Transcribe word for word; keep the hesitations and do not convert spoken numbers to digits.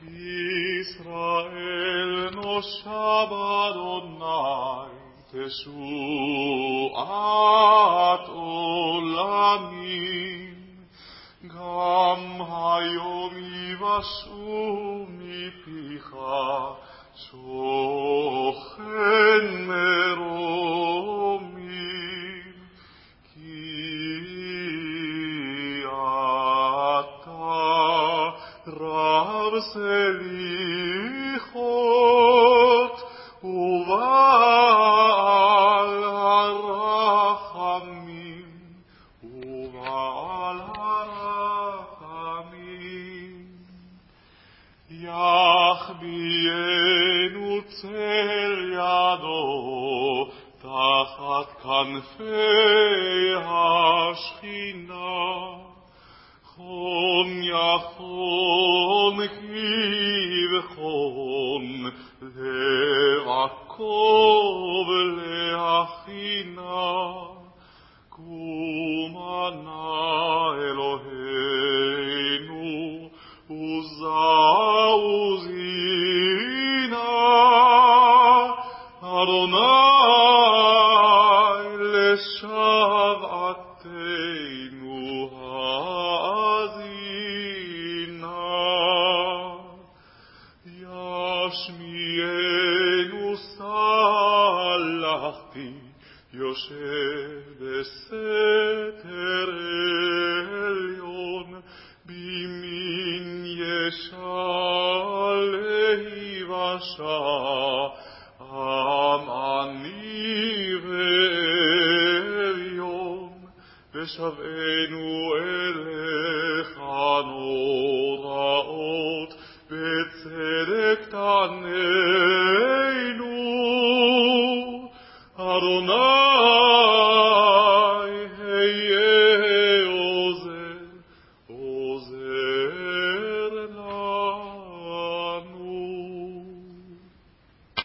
ישראל נושע באדוני תשועת עולמים, גם היום יבשעו מפיך שוכן מרומים, כי אתה רב סליחות ובעל הרחמים, ובעל הרחמים. יחביאנו צל ידו תחת כנפי השכינה, חום יחום כי וחום לעקוב להכינה, קומה נא אלוהינו וזעוזינה, אדוני לשוועתנו האזינה. ישמיענו סלחתי יושב בסתר עליון, בימין ישע להיוושע, עם עני ואביון, ושבענו אלינו